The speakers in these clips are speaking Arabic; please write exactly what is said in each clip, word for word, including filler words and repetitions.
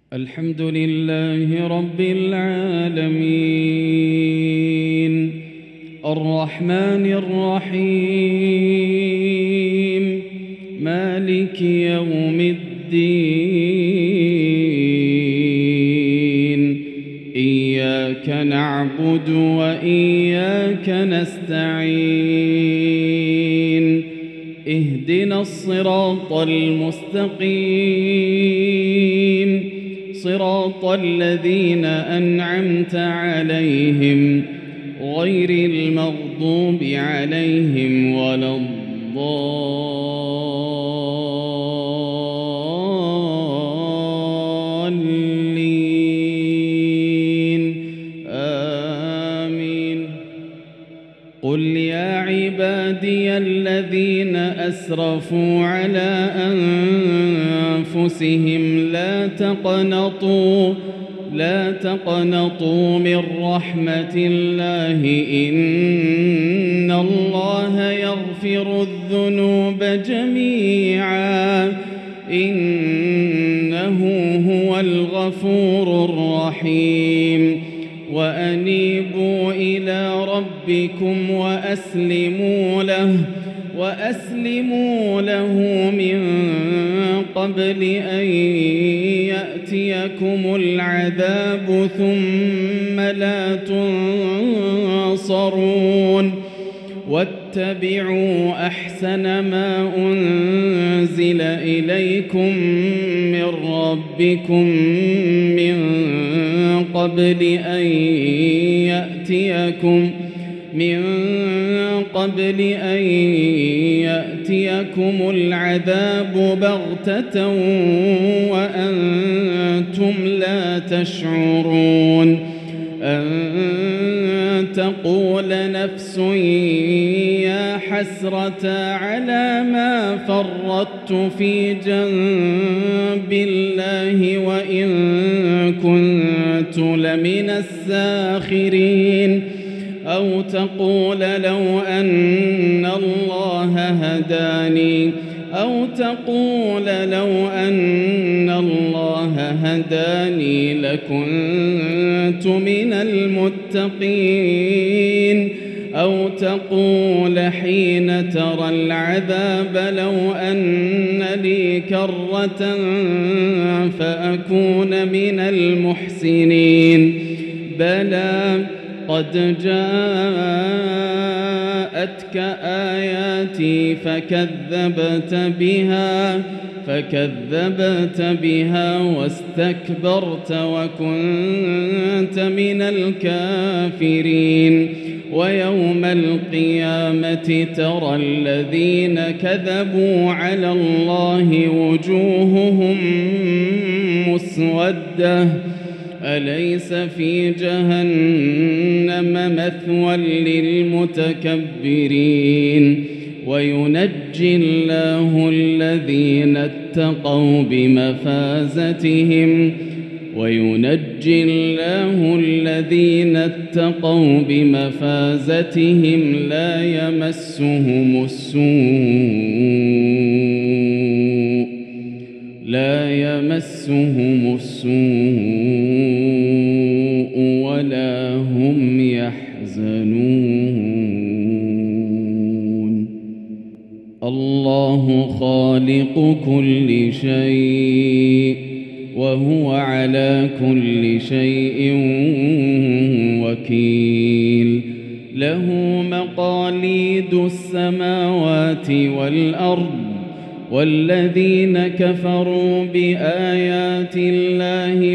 الحمد لله رب العالمين الرحمن الرحيم مالك يوم الدين إياك نعبد وإياك نستعين اهدنا الصراط المستقيم صراط الذين أنعمت عليهم غير المغضوب عليهم ولا الضالين آمين. قل يا عبادي الذين أسرفوا على أنفسهم لا تقنطوا لا تقنطوا من رحمة الله إن الله يغفر الذنوب جميعا إنه هو الغفور الرحيم. وأنيبوا إلى ربكم وأسلموا له وأسلموا له من قبل أن يأتيكم العذاب ثم لا تنصرون. واتبعوا أحسن ما أنزل إليكم من ربكم من قبل أن يأتيكم من قبل أن يأتيكم العذاب بغتة وأنتم لا تشعرون. أن تقول نفس يا حسرة على ما فرطت في جنب الله وإن كنت لمن الساخرين. أو تقول لو أن الله هداني أو تقول لو أن الله هداني لكنت من المتقين. أو تقول حين ترى العذاب لو أن لي كرة فأكون من المحسنين. بلى قد جاءتك آياتي فكذبت بها فكذبت بها واستكبرت وكنت من الكافرين. ويوم القيامة ترى الذين كذبوا على الله وجوههم مسودة أليس في جهنم مثوى للمتكبرين. وينجي الله الذين اتقوا بمفازتهم وينجي الله الذين اتقوا بمفازتهم لا يمسهم السوء لا يمسهم السوء ولا هم يحزنون. الله خالق كل شيء وهو على كل شيء وكيل. له مقاليد السماوات والأرض والذين كفروا بآيات الله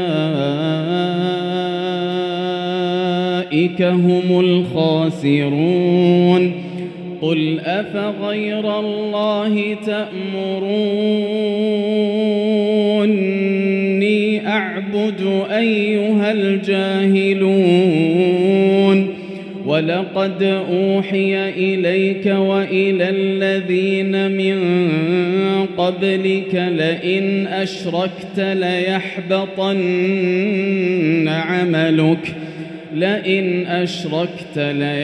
أولئك هم الخاسرون. قل أفغير الله تأمروني أعبد أيها الجاهلون. ولقد أوحي إليك وإلى الذين من قبلك لئن أشركت ليحبطن عملك لئن أشركت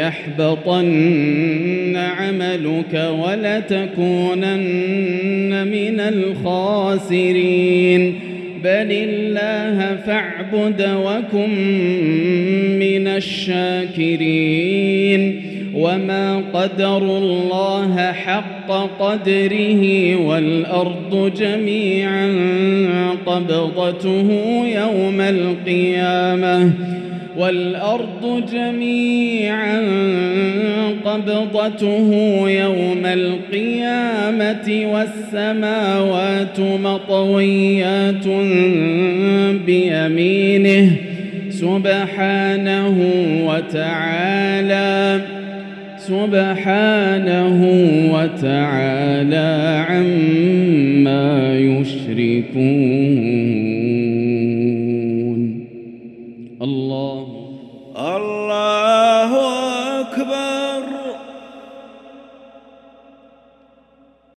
ليحبطن عملك ولتكونن من الخاسرين بل الله فاعبد وكن من الشاكرين وما قدروا الله حق قدره والأرض جميعا قبضته يوم القيامة والأرض جميعا قبضته يوم القيامة والسماوات مطويات بيمينه سبحانه وتعالى سبحانه وتعالى عما يشركون.